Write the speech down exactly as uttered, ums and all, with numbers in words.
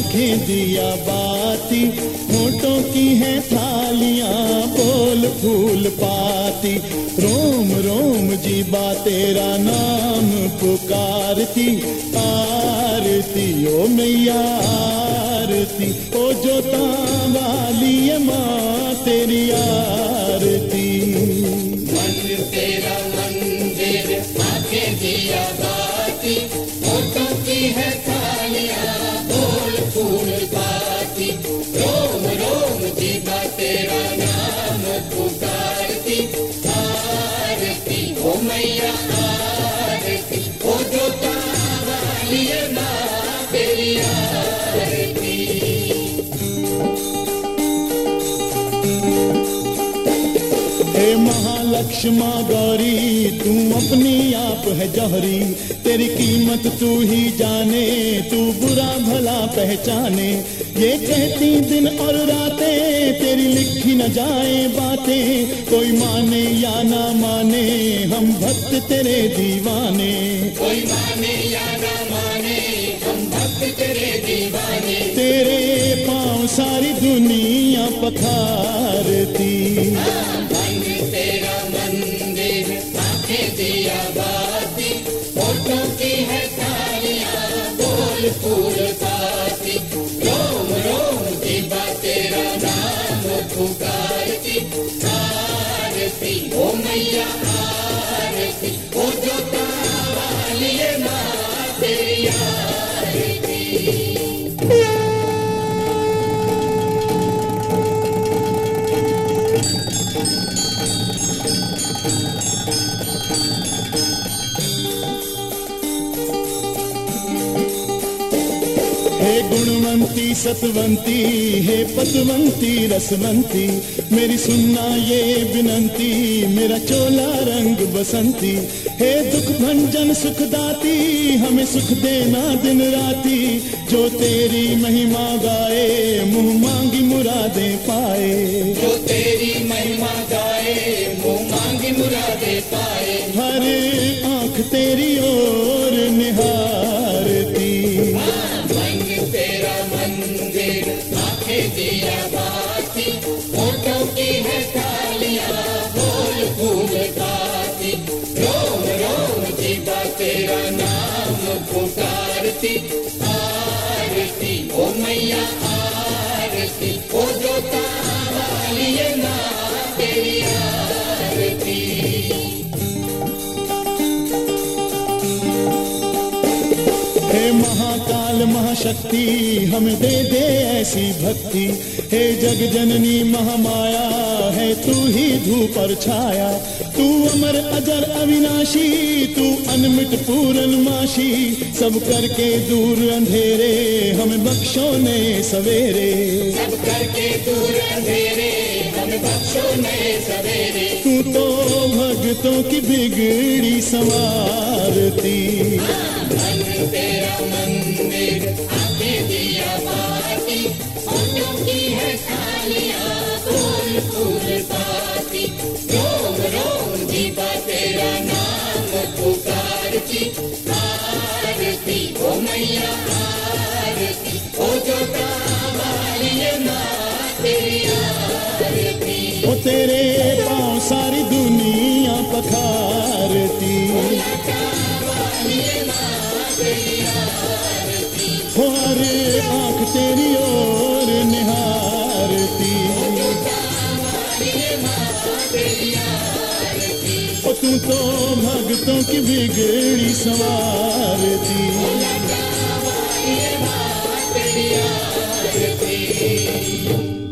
आंखें दिया बाती, होठों की हैं थालियां बोल फूल पाती। रोम रोम जीबा तेरा नाम पुकारती, आरती ओ मैया आरती, ओ जोता वाली माँ तेरी आरती। मन तेरा मंदिर आंखें दिया बाती, होठों की है थालियां बोल फूल पाती। रोम रोम जीवा तेरा नाम पुकारती, आरती ओ मैया आरती, ओ जोता वाली माँ तेरी आरती। हे महालक्ष्मा गौरी तू अपनी आप है जौहरी, तेरी कीमत तू ही जाने, तू बुरा भला पहचाने। ये कहती दिन और रातें तेरी लिखी न जाए बातें, कोई माने या ना माने हम भक्त तेरे दीवाने। कोई माने या ना माने हम भक्त तेरे दीवाने। तेरे पाँव सारी दुनिया पखारती। मन तेरा मंदिर आंखें दिया बाती, होठों की है थालियां बोल फूल पाती। रोम रोम जीवा तेरा नाम पुकारती, आरती ओ मैया आरती, ओ जोता वाली माँ तेरी आरती। हे गुणवंती सतवंती, हे पतवंती रसवंती, मेरी सुनना ये विनंती, मेरा चोला रंग बसंती। हे दुख भंजन सुखदाती, हमें सुख देना दिन राती, जो तेरी महिमा गाए मुँह मांगी मुरादें पाए। जो तेरी महिमा गाए मुँह मांगी मुरादें पाए। हर आँख तेरी ओर निहारती। मन तेरा मंदिर आंखें दिया बाती, होठों की है थालियां बोल फूल पाती। रोम रोम जीवा तेरा नाम पुकारती, आरती ओ मैया आरती, ओ जोता वाली माँ तेरी आरती। हे महाकाल महाशक्ति हमें दे दे ऐसी भक्ति, हे जग जननी महामाया है तू ही धूप और छाया। तू अमर अजर अविनाशी, तू अनमिट पूरन माशी, सब करके दूर अंधेरे हमें बख्शो ने सवेरे। सब करके दूर अंधेरे हमें बख्शो नए सवेरे। तू तो भक्तों की बिगड़ी संवारती। मन तेरा मंदिर आंखें दिया बाती, होठों की है थालियां बोल फूल पाती। रोम रोम जीवा तेरा नाम पुकारती, आरती ओ मैया आरती, ओ जोता वाली माँ तेरी आरती। ओ तेरे पाँव सारी दुनिया पखारती। हो हर आँख तेरी ओर निहारती। ओ तू तो भक्तों की बिगड़ी संवारती।